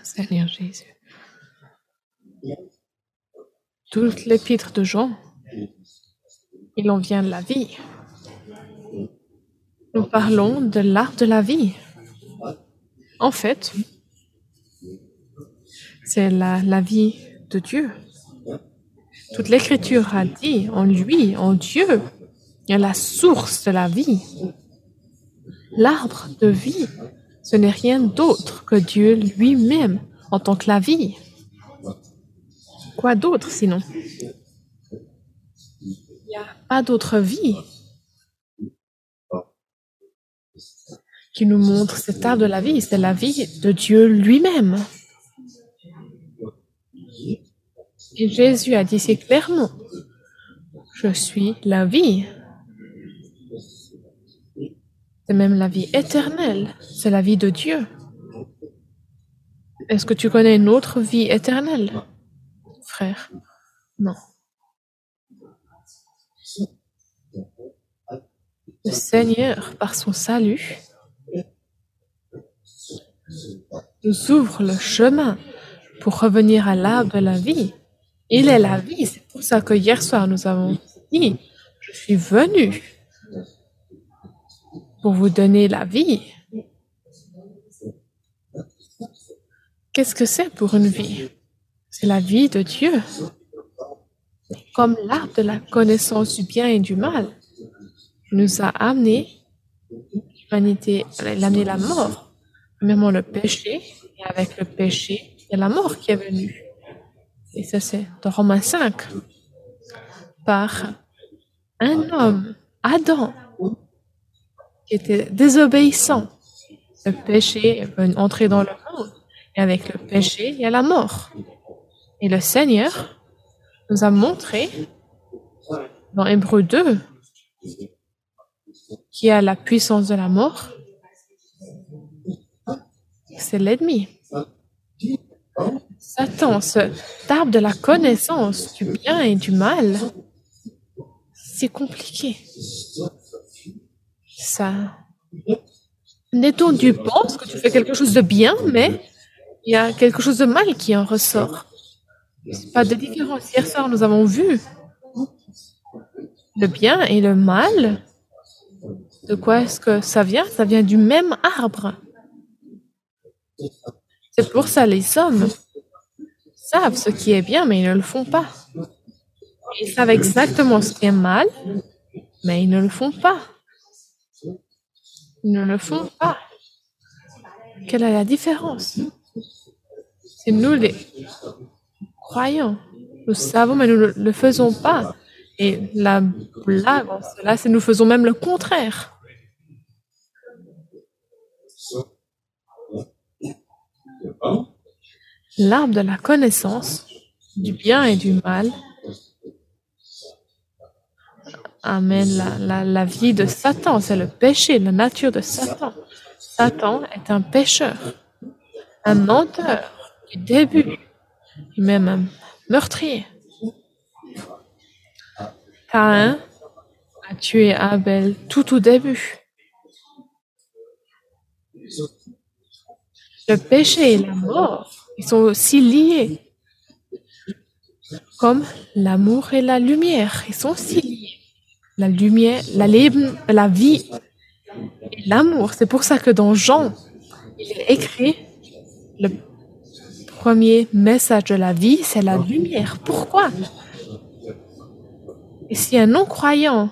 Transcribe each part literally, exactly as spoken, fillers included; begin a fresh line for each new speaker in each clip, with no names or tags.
Seigneur Jésus. Tout l'épître de Jean, il en vient de la vie. Nous parlons de l'arbre de la vie. En fait, c'est la, la vie de Dieu. Toute l'Écriture a dit en lui, en Dieu, il y a la source de la vie. L'arbre de vie, ce n'est rien d'autre que Dieu lui-même en tant que la vie. Quoi d'autre sinon? Il n'y a pas d'autre vie qui nous montre cet arbre de la vie. C'est la vie de Dieu lui-même. Et Jésus a dit si clairement, je suis la vie. C'est même la vie éternelle. C'est la vie de Dieu. Est-ce que tu connais une autre vie éternelle, frère? Non. Le Seigneur, par son salut, nous ouvre le chemin pour revenir à l'arbre de la vie. Il est la vie. C'est pour ça que hier soir, nous avons dit, je suis venu pour vous donner la vie. Qu'est-ce que c'est pour une vie? C'est la vie de Dieu. Comme l'arbre de la connaissance du bien et du mal nous a amené l'humanité, il a amené la mort, même le péché, et avec le péché, il y a la mort qui est venue. Et ça, c'est dans Romains cinq. Par un homme, Adam, qui était désobéissant. Le péché est entré dans le monde. Et avec le péché, il y a la mort. Et le Seigneur nous a montré, dans Hébreux deux, qu'il y a la puissance de la mort. C'est l'ennemi. Satan, cet arbre de la connaissance du bien et du mal, c'est compliqué. Ça. Mettons, tu penses que tu fais quelque chose de bien, mais il y a quelque chose de mal qui en ressort. C'est pas de différence. Hier soir, nous avons vu le bien et le mal. De quoi est-ce que ça vient? Ça vient du même arbre. C'est pour ça les hommes savent ce qui est bien, mais ils ne le font pas. Ils savent exactement ce qui est mal, mais ils ne le font pas. Ils ne le font pas. Quelle est la différence? C'est nous les croyants. Nous savons, mais nous ne le faisons pas. Et la blague en cela, c'est que nous faisons même le contraire. L'arbre de la connaissance du bien et du mal amène la, la, la vie de Satan. C'est le péché, la nature de Satan. Satan est un pécheur, un menteur du début, et même un meurtrier. Caïn a tué Abel tout au début. Le péché et la mort, ils sont aussi liés. Comme l'amour et la lumière, ils sont aussi liés. La lumière, la, Leben, la vie et l'amour. C'est pour ça que dans Jean, il est écrit le premier message de la vie, c'est la lumière. Pourquoi? Et si un non-croyant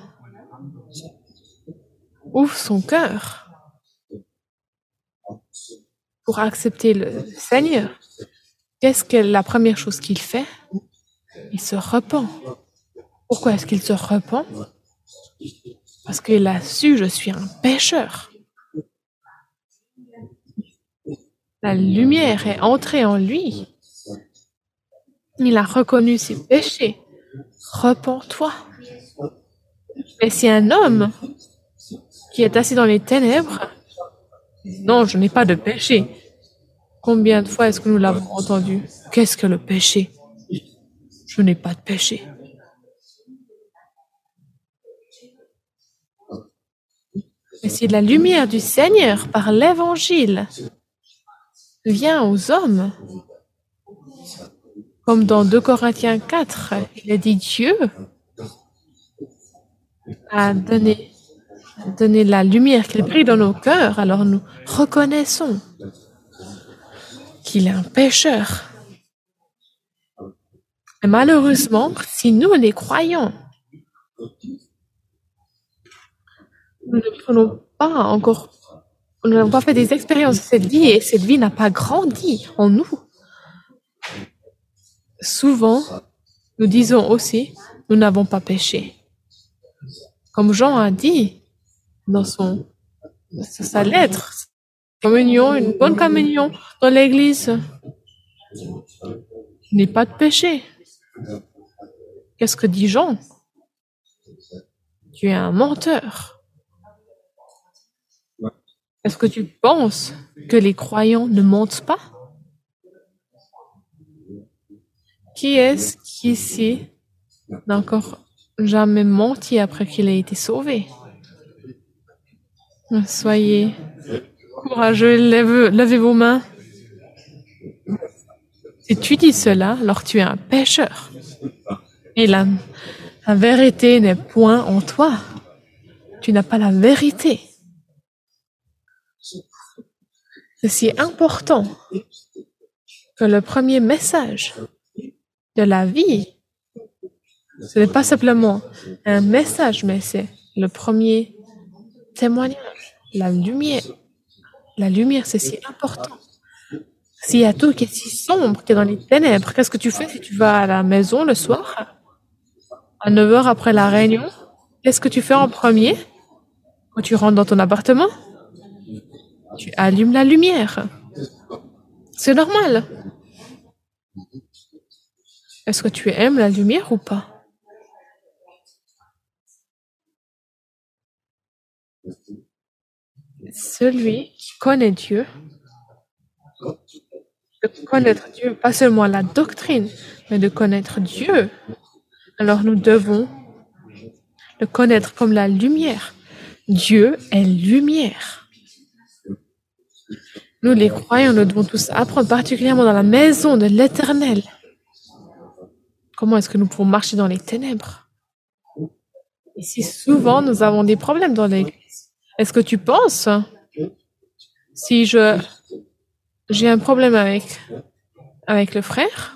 ouvre son cœur pour accepter le Seigneur, qu'est-ce que la première chose qu'il fait? Il se repent. Pourquoi est-ce qu'il se repent? Parce qu'il a su, je suis un pécheur. La lumière est entrée en lui. Il a reconnu ses péchés. Repens-toi. Mais si un homme qui est assis dans les ténèbres, non, je n'ai pas de péché. Combien de fois est-ce que nous l'avons entendu? Qu'est-ce que le péché? Je n'ai pas de péché. Mais c'est la lumière du Seigneur par l'Évangile vient aux hommes. Comme dans deux Corinthiens quatre, il a dit Dieu a donné, donné la lumière qu'il brille dans nos cœurs, alors nous reconnaissons qu'il est un pécheur. Et malheureusement, si nous, les croyants, nous ne prenons pas encore, nous n'avons pas fait des expériences de cette vie et cette vie n'a pas grandi en nous, souvent, nous disons aussi, nous n'avons pas péché. Comme Jean a dit dans son, dans sa lettre, communion, une bonne communion dans l'église n'est pas de péché. Qu'est-ce que dit Jean? Tu es un menteur. Est-ce que tu penses que les croyants ne mentent pas? Qui est-ce qui ici n'a encore jamais menti après qu'il ait été sauvé? Soyez courageux, levez, levez vos mains. Si tu dis cela, alors tu es un pécheur. Et la, la vérité n'est point en toi. Tu n'as pas la vérité. C'est si important que le premier message de la vie, ce n'est pas simplement un message, mais c'est le premier témoignage, la lumière. La lumière, c'est si important. S'il y a tout qui est si sombre, qui est dans les ténèbres, qu'est-ce que tu fais si tu vas à la maison le soir, à neuf heures après la réunion? Qu'est-ce que tu fais en premier quand tu rentres dans ton appartement? Tu allumes la lumière. C'est normal. Est-ce que tu aimes la lumière ou pas? Celui qui connaît Dieu, de connaître Dieu, pas seulement la doctrine, mais de connaître Dieu, alors nous devons le connaître comme la lumière. Dieu est lumière. Nous, les croyants, nous devons tous apprendre, particulièrement dans la maison de l'Éternel. Comment est-ce que nous pouvons marcher dans les ténèbres? Ici, souvent, nous avons des problèmes dans l'Église. Est-ce que tu penses, si je j'ai un problème avec avec le frère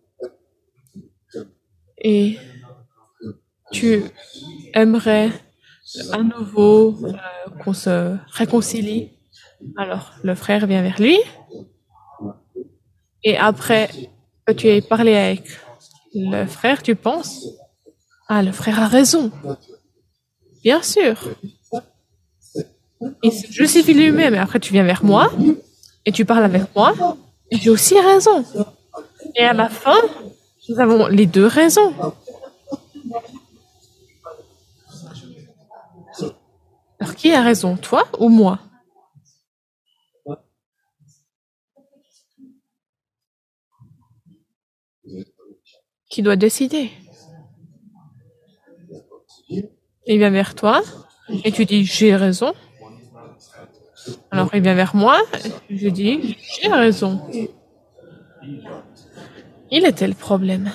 et tu aimerais à nouveau euh, qu'on se réconcilie, alors le frère vient vers lui et après que tu aies parlé avec le frère, tu penses, ah, le frère a raison. Bien sûr. Il se justifie lui-même, et après tu viens vers moi, et tu parles avec moi, et j'ai aussi raison. Et à la fin, nous avons les deux raisons. Alors qui a raison, toi ou moi? Qui doit décider? Il vient vers toi, et tu dis j'ai raison. Alors il vient vers moi, et je dis j'ai raison. Il était le problème.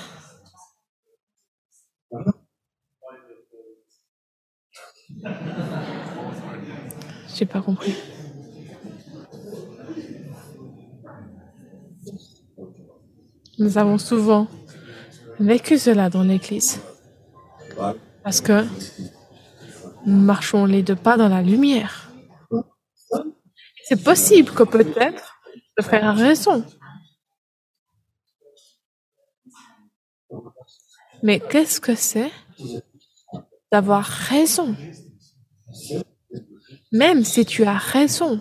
J'ai pas compris. Nous avons souvent vécu cela dans l'Église. Parce que nous marchons les deux pas dans la lumière. C'est possible que peut-être le frère a raison. Mais qu'est-ce que c'est d'avoir raison? Même si tu as raison,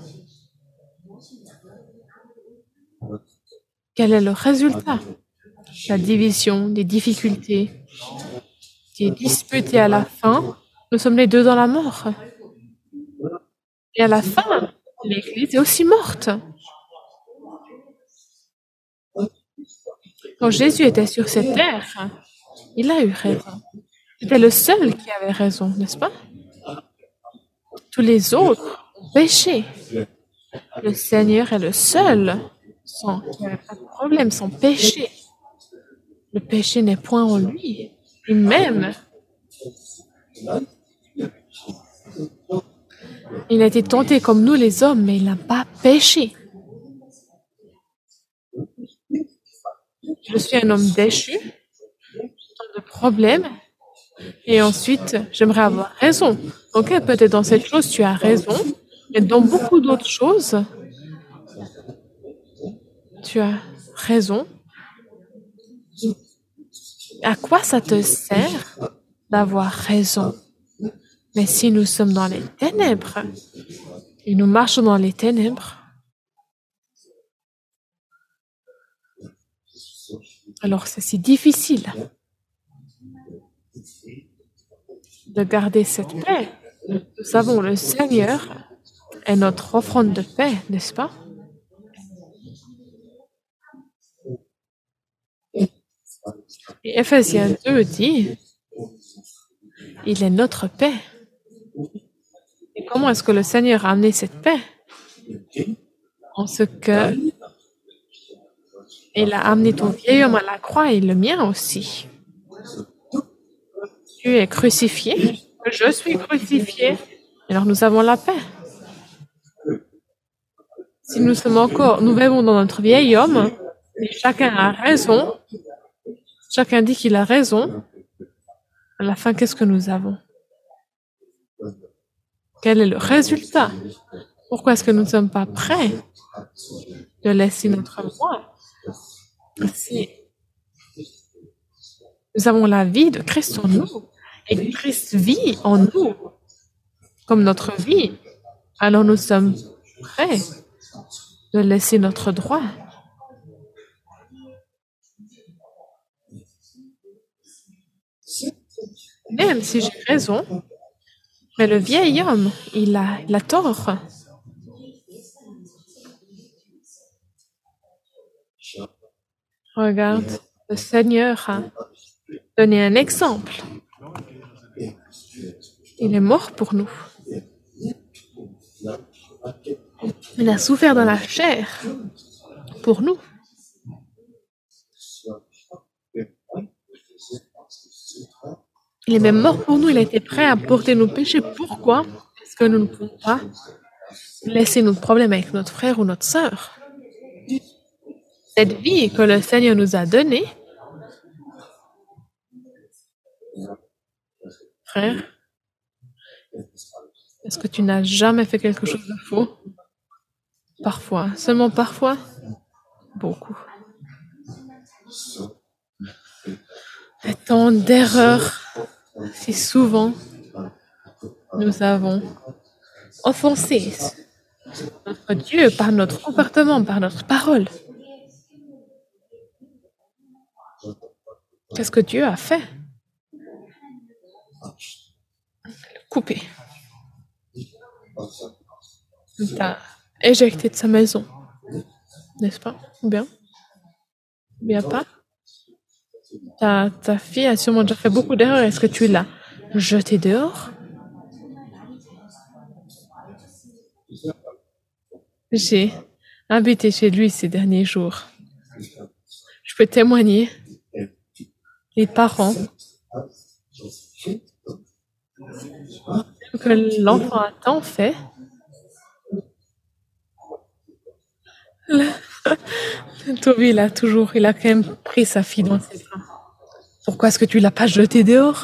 quel est le résultat? La division, des difficultés, des disputes et à la fin, nous sommes les deux dans la mort. Et à la fin, l'Église est aussi morte. Quand Jésus était sur cette terre, il a eu raison. C'était le seul qui avait raison, n'est-ce pas? Tous les autres ont péché. Le Seigneur est le seul, sans qu'il n'y ait pas de problème, sans péché. Le péché n'est point en lui. Et même, il a été tenté comme nous les hommes, mais il n'a pas péché. Je suis un homme déchu, tant de problèmes, et ensuite, j'aimerais avoir raison. Ok, peut-être dans cette chose, tu as raison, mais dans beaucoup d'autres choses, tu as raison. À quoi ça te sert d'avoir raison? Mais si nous sommes dans les ténèbres, et nous marchons dans les ténèbres, alors c'est si difficile de garder cette paix. Nous savons, le Seigneur est notre offrande de paix, n'est-ce pas? Et Ephésiens deux dit, il est notre paix. Et comment est-ce que le Seigneur a amené cette paix? En ce que il a amené ton vieil homme à la croix et le mien aussi. Tu es crucifié, je suis crucifié, alors nous avons la paix. Si nous sommes encore, nous vivons dans notre vieil homme, et chacun a raison, chacun dit qu'il a raison, à la fin, qu'est-ce que nous avons? Quel est le résultat? Pourquoi est-ce que nous ne sommes pas prêts de laisser notre moi? Si nous avons la vie de Christ en nous, et Christ vit en nous, comme notre vie, alors nous sommes prêts de laisser notre droit. Même si j'ai raison, mais le vieil homme, il a, il a tort. Regarde, le Seigneur a donné un exemple. Il est mort pour nous. Il a souffert dans la chair pour nous. Il est même mort pour nous. Il a été prêt à porter nos péchés. Pourquoi est-ce que nous ne pouvons pas laisser notre problème avec notre frère ou notre sœur? Cette vie que le Seigneur nous a donnée, frère, est-ce que tu n'as jamais fait quelque chose de faux? Parfois, seulement parfois, beaucoup. Et tant d'erreurs, si souvent nous avons offensé notre Dieu par notre comportement, par notre parole. Qu'est-ce que Dieu a fait? Coupé. Il t'a éjecté de sa maison, n'est-ce pas? Ou bien? Ou bien pas? Ta, ta fille a sûrement déjà fait beaucoup d'erreurs. Est-ce que tu l'as jetée dehors? J'ai habité chez lui ces derniers jours. Je peux témoigner. Les parents que l'enfant a tant fait. Toby, il a toujours, il a quand même pris sa fille dans ses bras. Pourquoi est-ce que tu l'as pas jetée dehors?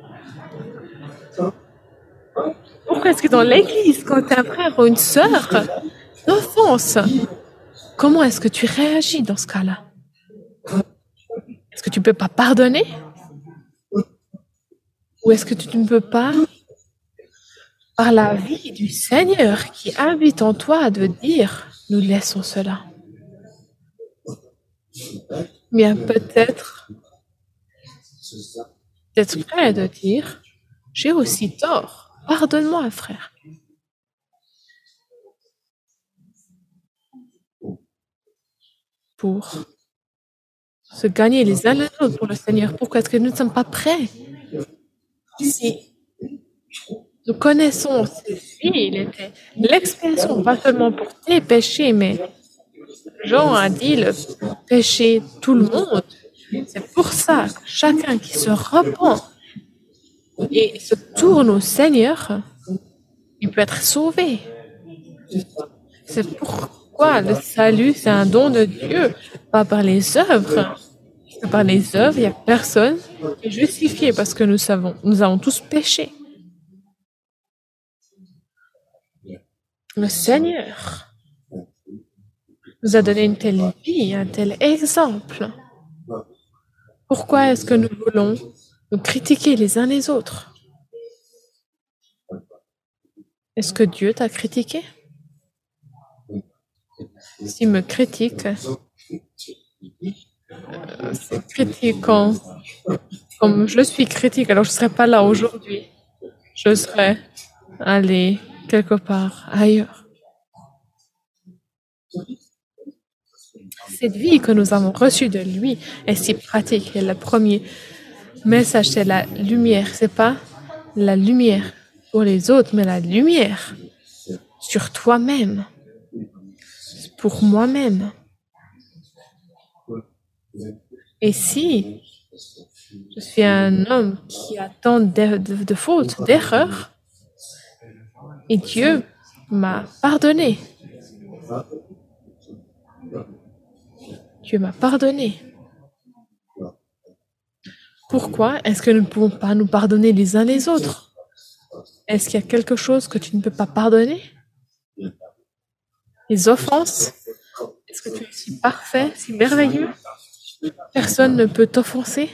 Pourquoi est-ce que dans l'église, quand tu as un frère ou une sœur d'offense, comment est-ce que tu réagis dans ce cas-là? Est-ce que tu ne peux pas pardonner? Ou est-ce que tu ne peux pas, par la vie du Seigneur qui habite en toi, de dire, nous laissons cela? Bien peut-être d'être prêt de dire, j'ai aussi tort, pardonne-moi, frère. Pour se gagner les uns les autres pour le Seigneur. Pourquoi est-ce que nous ne sommes pas prêts? Si nous connaissons ces filles, il était l'expiation, pas seulement pour tes péchés, mais Jean a dit le péché tout le monde. C'est pour ça que chacun qui se repent et se tourne au Seigneur, il peut être sauvé. C'est pourquoi le salut, c'est un don de Dieu, pas par les œuvres. Par les œuvres, il n'y a personne qui est justifié parce que nous savons, nous avons tous péché. Le Seigneur nous a donné une telle vie, un tel exemple. Pourquoi est-ce que nous voulons nous critiquer les uns les autres? Est-ce que Dieu t'a critiqué? S'il me critique, euh, c'est critiquant. Comme je suis critique, alors je ne serais pas là aujourd'hui. Je serais allé quelque part ailleurs. Cette vie que nous avons reçue de lui est si pratique. Et le premier message, c'est la lumière. C'est pas la lumière pour les autres, mais la lumière sur toi-même, pour moi-même. Et si je suis un homme qui a tant de, de, de fautes, d'erreurs, et Dieu m'a pardonné. Dieu m'a pardonné. Pourquoi est-ce que nous ne pouvons pas nous pardonner les uns les autres? Est-ce qu'il y a quelque chose que tu ne peux pas pardonner? Les offenses? Est-ce que tu es si parfait, si merveilleux? Personne ne peut t'offenser?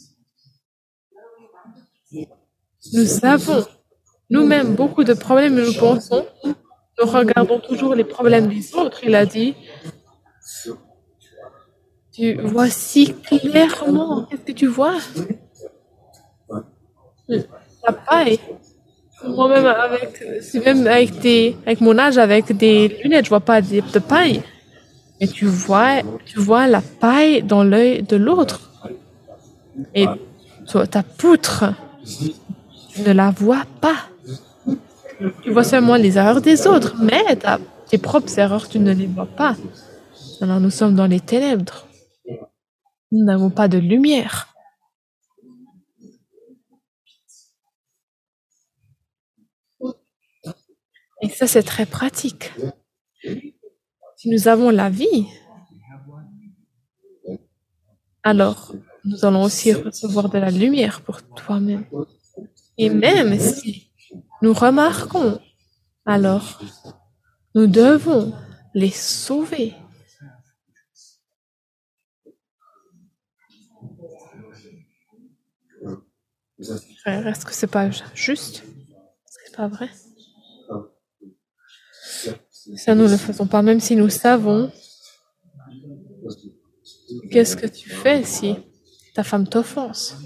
Nous avons nous-mêmes beaucoup de problèmes et nous pensons, nous regardons toujours les problèmes des autres. Il a dit, tu vois si clairement. Qu'est-ce que tu vois? La paille. Moi-même, avec, c'est même avec, des, avec mon âge, avec des lunettes, je vois pas de, de paille. Mais tu vois, tu vois la paille dans l'œil de l'autre. Et toi, ta poutre, tu ne la vois pas. Tu vois seulement les erreurs des autres, mais ta, tes propres erreurs, tu ne les vois pas. Alors nous sommes dans les ténèbres. Nous n'avons pas de lumière. Et ça, c'est très pratique. Si nous avons la vie, alors nous allons aussi recevoir de la lumière pour toi-même. Et même si nous remarquons, alors nous devons les sauver. Frère, est-ce que c'est pas juste? C'est pas vrai? Ça, nous ne le faisons pas, même si nous savons. Qu'est-ce que tu fais si ta femme t'offense?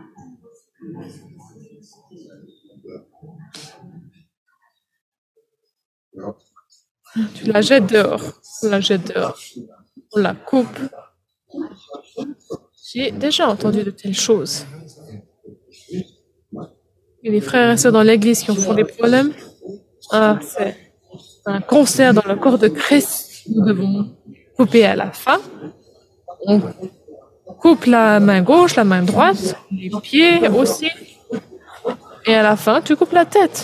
Tu la jettes dehors. On la jette dehors. On la coupe. J'ai déjà entendu de telles choses. Et les frères et sœurs dans l'église qui ont font des problèmes. Ah, c'est un concert dans le corps de Christ. Nous devons couper à la fin. On coupe la main gauche, la main droite, les pieds aussi. Et à la fin, tu coupes la tête.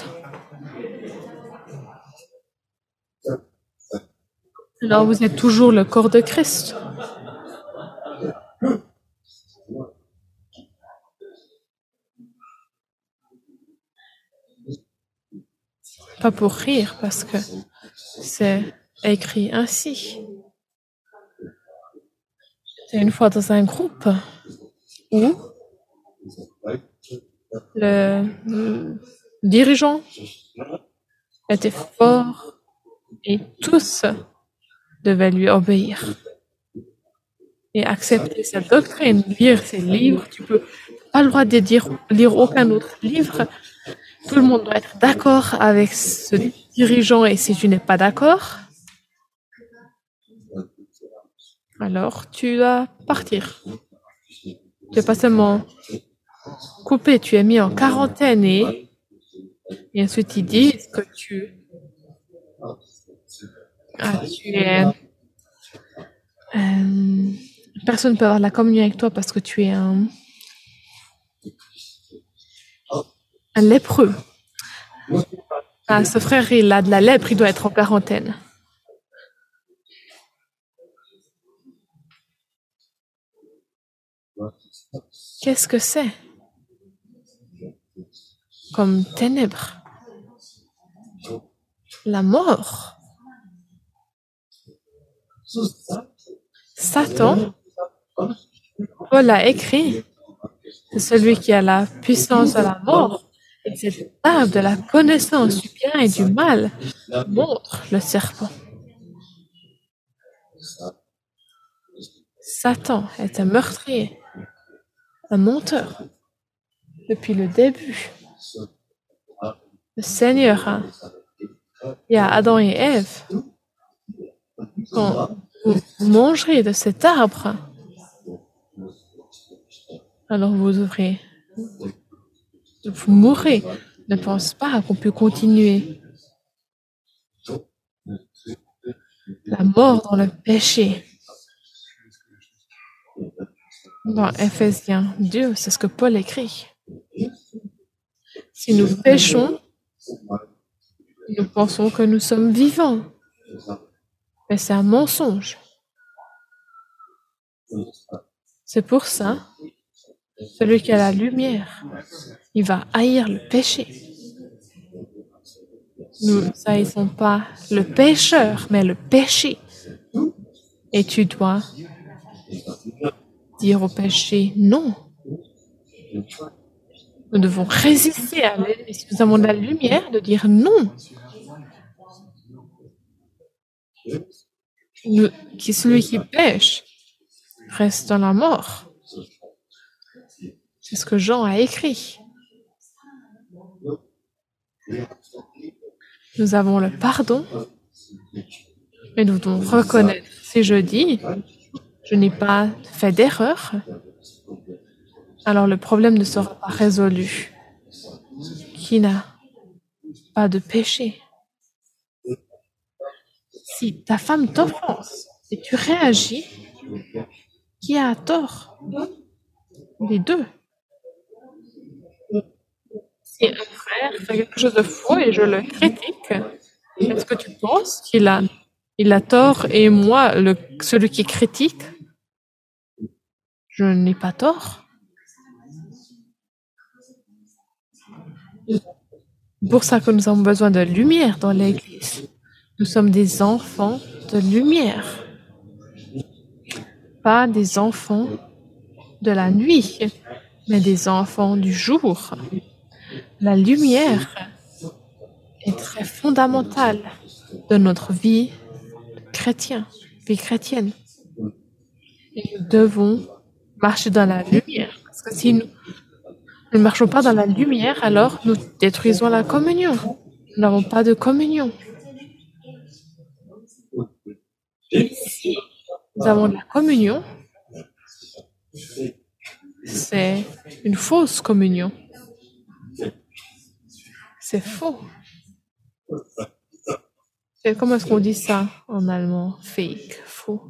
Alors vous êtes toujours le corps de Christ. Pas pour rire, parce que c'est écrit ainsi. J'étais une fois dans un groupe où le, le dirigeant était fort et tous devaient lui obéir et accepter sa doctrine, lire ses livres. Tu peux pas le droit de dire, lire aucun autre livre. Tout le monde doit être d'accord avec ce dirigeant et si tu n'es pas d'accord, alors tu dois partir. Tu n'es pas seulement coupé, tu es mis en quarantaine et, et ensuite ils disent que tu, ah, tu es personne ne peut avoir la communion avec toi parce que tu es un, un lépreux. Ah, ce frère, il a de la lèpre, il doit être en quarantaine. Qu'est-ce que c'est comme ténèbres? La mort. Satan, Paul a écrit, c'est celui qui a la puissance de la mort. Et cette arbre de la connaissance du bien et du mal montre le serpent. Satan est un meurtrier, un menteur. Depuis le début, le Seigneur, hein, il y a Adam et Ève. Quand vous mangerez de cet arbre, alors vous devrez, vous mourrez. Ne pense pas qu'on peut continuer. La mort dans le péché. Dans Éphésiens deux, c'est ce que Paul écrit. Si nous péchons, nous pensons que nous sommes vivants. Mais c'est un mensonge. C'est pour ça, celui qui a la lumière, il va haïr le péché. Nous haïssons pas le pécheur, mais le péché. Et tu dois dire au péché non. Nous devons résister à l'ennemi. Si nous avons de la lumière, de dire non. Nous, qui celui qui pêche reste dans la mort. C'est ce que Jean a écrit. Nous avons le pardon, mais nous devons reconnaître. Si je dis, je n'ai pas fait d'erreur, alors le problème ne sera pas résolu. Qui n'a pas de péché? Si ta femme t'offense et tu réagis, qui a tort? Les deux. Si un frère fait quelque chose de faux et je le critique, est-ce que tu penses qu'il a, il a tort et moi, le, celui qui critique, je n'ai pas tort? C'est pour ça que nous avons besoin de lumière dans l'Église. Nous sommes des enfants de lumière, pas des enfants de la nuit, mais des enfants du jour. La lumière est très fondamentale de notre vie chrétienne, vie chrétienne. Et nous devons marcher dans la lumière, parce que si nous ne marchons pas dans la lumière, alors nous détruisons la communion. Nous n'avons pas de communion. Et si nous avons de la communion, c'est une fausse communion. C'est faux. Et comment est-ce qu'on dit ça en allemand? Fake, faux.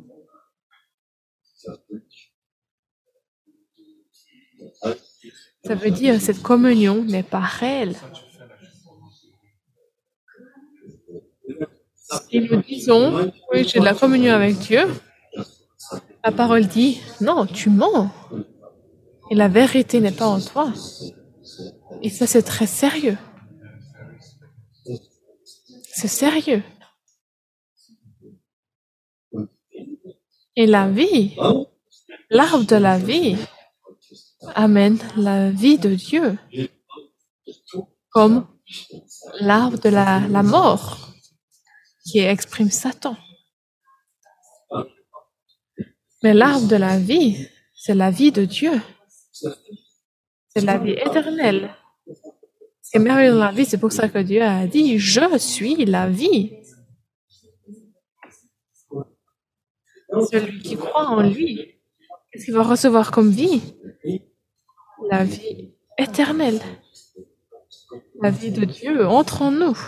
Ça veut dire que cette communion n'est pas réelle. Et nous disons, oui, j'ai de la communion avec Dieu. La parole dit, non, tu mens. Et la vérité n'est pas en toi. Et ça, c'est très sérieux. C'est sérieux. Et la vie, l'arbre de la vie, amène la vie de Dieu, comme l'arbre de la, la mort, qui exprime Satan. Mais l'arbre de la vie, c'est la vie de Dieu. C'est la vie éternelle. C'est merveilleux dans la vie, c'est pour ça que Dieu a dit, je suis la vie. Celui qui croit en lui, qu'est-ce qu'il va recevoir comme vie? La vie éternelle. La vie de Dieu entre en nous.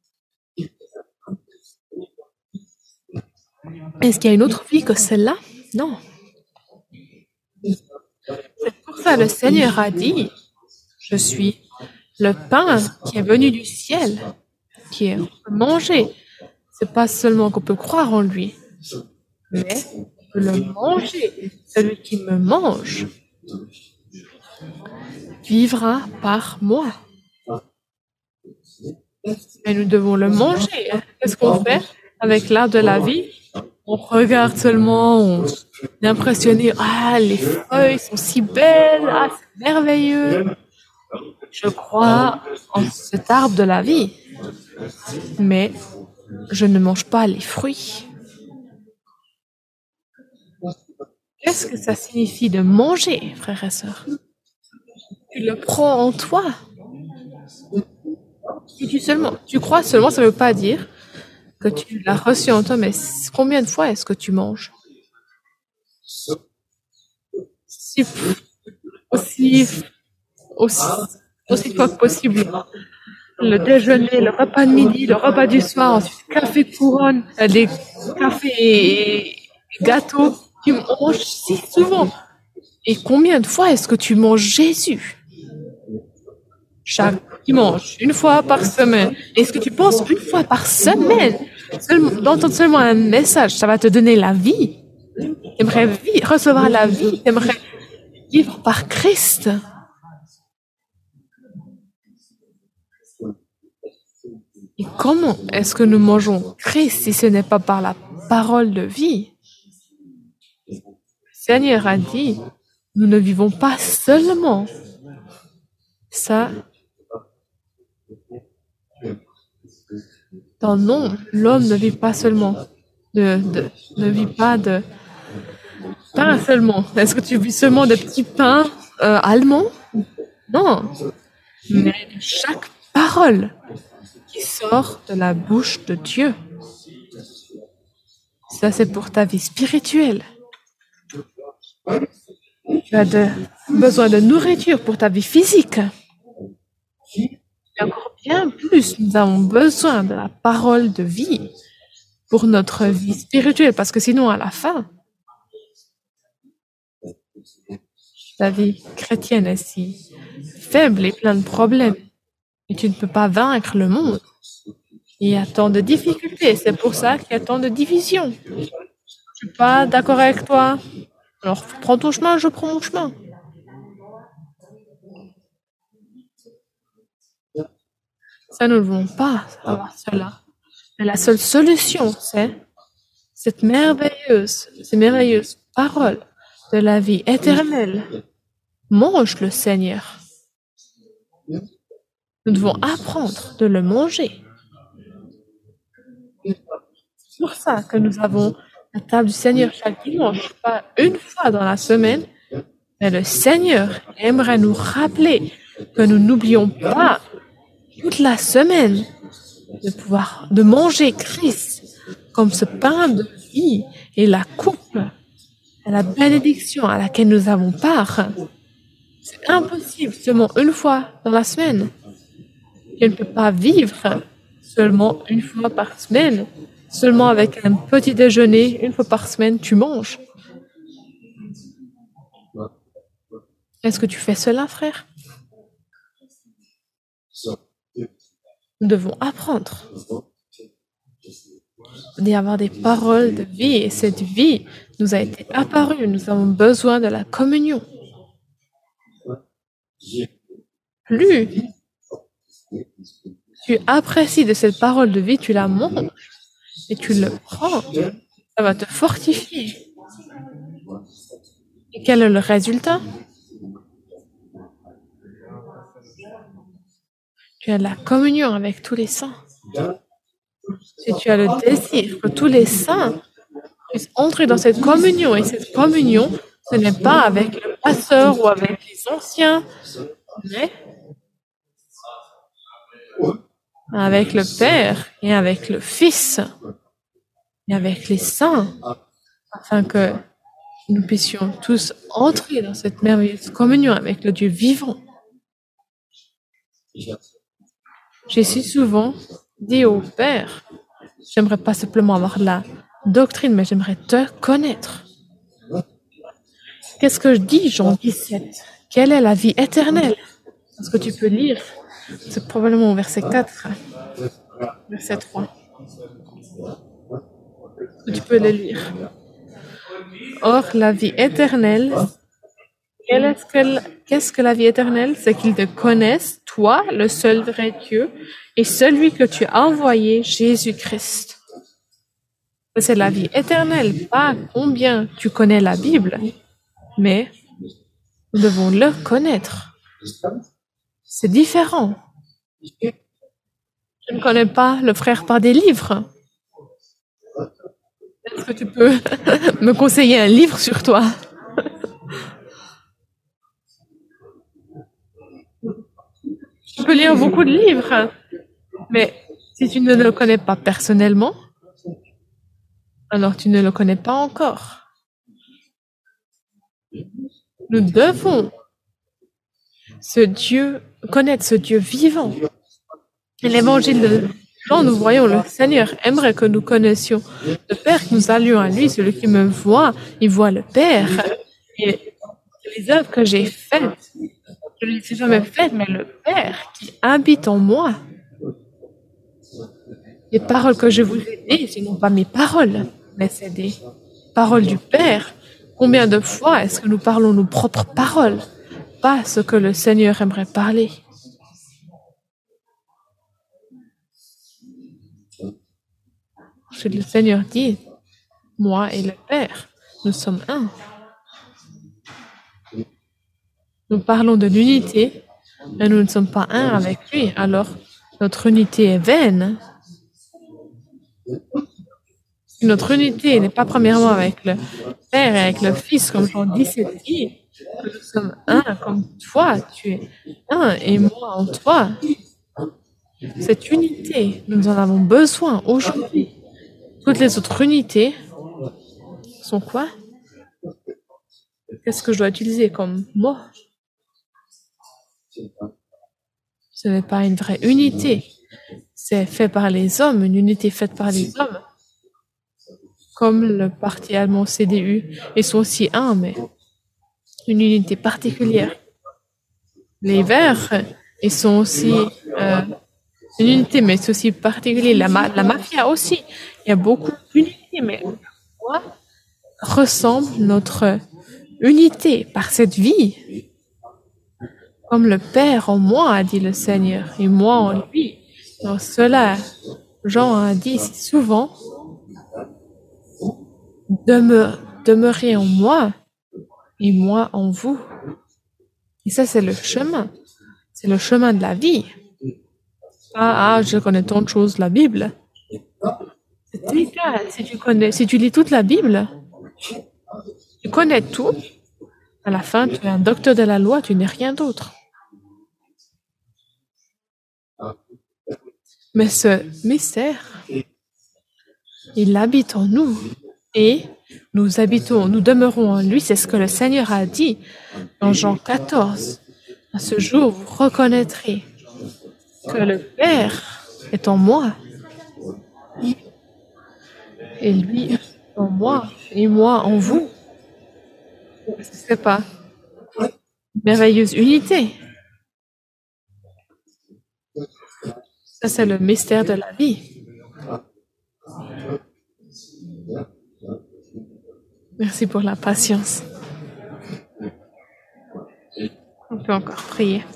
Est-ce qu'il y a une autre vie que celle-là? Non. C'est pour ça le Seigneur a dit, je suis le pain qui est venu du ciel, qui est mangé. C'est pas seulement qu'on peut croire en lui, mais on peut le manger. Celui qui me mange vivra par moi. Et nous devons le manger. Qu'est-ce qu'on fait avec l'arbre de la vie? On regarde seulement, on est impressionné. Ah, les feuilles sont si belles, ah, c'est merveilleux. Je crois en cet arbre de la vie, mais je ne mange pas les fruits. Qu'est-ce que ça signifie de manger, frères et sœurs? Tu le prends en toi. Si tu seulement, tu crois seulement, ça ne veut pas dire que tu l'as reçu en toi, mais combien de fois est-ce que tu manges? Si, aussi, aussi, aussi fois que possible. Le déjeuner, le repas de midi, le repas du soir, ensuite café couronne, euh, des cafés et gâteaux. Tu manges si souvent. Et combien de fois est-ce que tu manges Jésus? Chaque dimanche, une fois par semaine. Est-ce que tu penses une fois par semaine d'entendre seulement un message, ça va te donner la vie? Tu aimerais recevoir la vie, tu aimerais vivre par Christ. Et comment est-ce que nous mangeons Christ si ce n'est pas par la parole de vie? Le Seigneur a dit, nous ne vivons pas seulement. Ça, dans non, l'homme ne vit pas seulement, de, de, ne vit pas de pain seulement. Est-ce que tu vis seulement de petits pains euh, allemands? Non, mais de chaque parole qui sort de la bouche de Dieu. Ça, c'est pour ta vie spirituelle. Tu as de, besoin de nourriture pour ta vie physique. Et encore bien plus, nous avons besoin de la parole de vie pour notre vie spirituelle, parce que sinon, à la fin, ta vie chrétienne est si faible et pleine de problèmes, et tu ne peux pas vaincre le monde. Il y a tant de difficultés, c'est pour ça qu'il y a tant de divisions. Je ne suis pas d'accord avec toi, alors prends ton chemin, je prends mon chemin. Ça, nous ne voulons pas avoir cela. Mais la seule solution, c'est cette merveilleuse, ces merveilleuses paroles de la vie éternelle. Mange le Seigneur. Nous devons apprendre de le manger. C'est pour ça que nous avons la table du Seigneur chaque dimanche, pas une fois dans la semaine, mais le Seigneur aimerait nous rappeler que nous n'oublions pas toute la semaine de pouvoir, de manger Christ comme ce pain de vie et la coupe et la bénédiction à laquelle nous avons part. C'est impossible seulement une fois dans la semaine. Tu ne peux pas vivre seulement une fois par semaine, seulement avec un petit déjeuner, une fois par semaine, tu manges. Est-ce que tu fais cela, frère? Nous devons apprendre d'y avoir des paroles de vie, et cette vie nous a été apparue. Nous avons besoin de la communion. Plus tu apprécies de cette parole de vie, tu la manges et tu le prends. Ça va te fortifier. Et quel est le résultat? Tu as de la communion avec tous les saints. Si tu as le désir que tous les saints puissent entrer dans cette communion, et cette communion, ce n'est pas avec le pasteur ou avec les anciens, mais avec le Père et avec le Fils et avec les saints, afin que nous puissions tous entrer dans cette merveilleuse communion avec le Dieu vivant. J'ai si souvent dit au Père, j'aimerais pas simplement avoir de la doctrine, mais j'aimerais te connaître. Qu'est-ce que je dis, Jean dix-sept? Quelle est la vie éternelle? Parce que tu peux lire, c'est probablement au verset quatre, verset trois. Tu peux le lire. Or, la vie éternelle, quelle est-ce que, qu'est-ce que la vie éternelle? C'est qu'ils te connaissent, toi, le seul vrai Dieu, et celui que tu as envoyé, Jésus-Christ. C'est la vie éternelle, pas combien tu connais la Bible, mais nous devons le connaître. C'est différent. Je ne connais pas le frère par des livres. Est-ce que tu peux me conseiller un livre sur toi? Je peux lire beaucoup de livres, mais si tu ne le connais pas personnellement, alors tu ne le connais pas encore. Nous devons ce Dieu, connaître ce Dieu vivant. Et l'évangile de Jean, nous voyons le Seigneur aimerait que nous connaissions le Père, que nous allions à lui. Celui qui me voit, il voit le Père. Et les œuvres que j'ai faites, je ne les ai jamais faites, mais le Père qui habite en moi. Les paroles que je vous ai dites, ce n'ont pas mes paroles, mais c'est des paroles du Père. Combien de fois est-ce que nous parlons nos propres paroles, pas ce que le Seigneur aimerait parler? Le Seigneur dit, moi et le Père, nous sommes un. Nous parlons de l'unité, mais nous ne sommes pas un avec lui, alors notre unité est vaine. Si notre unité n'est pas premièrement avec le Père et avec le Fils, comme Jean dix-sept dit, que nous sommes un comme toi, tu es un et moi en toi. Cette unité, nous en avons besoin aujourd'hui. Toutes les autres unités sont quoi? Qu'est-ce que je dois utiliser comme mot? Ce n'est pas une vraie unité. C'est fait par les hommes, une unité faite par les hommes. Comme le parti allemand C D U, ils sont aussi un, mais une unité particulière. Les Verts, ils sont aussi euh, une unité, mais c'est aussi particulier. La, ma la mafia aussi. Il y a beaucoup d'unités, mais quoi ressemble notre unité par cette vie? Comme le Père en moi, a dit le Seigneur, et moi en lui. Donc cela, Jean a dit si souvent, Demeure, demeurez en moi et moi en vous. Et ça, c'est le chemin. C'est le chemin de la vie. Ah, ah, je connais tant de choses, la Bible. C'est égal. Si tu connais, si tu lis toute la Bible, tu connais tout. À la fin, tu es un docteur de la loi, tu n'es rien d'autre. Mais ce mystère, il habite en nous. Et nous habitons, nous demeurons en lui, c'est ce que le Seigneur a dit dans Jean quatorze. À ce jour, vous reconnaîtrez que le Père est en moi, et lui en moi, et moi en vous. Ce n'est pas une merveilleuse unité. Ça, c'est le mystère de la vie. Merci pour la patience. On peut encore prier.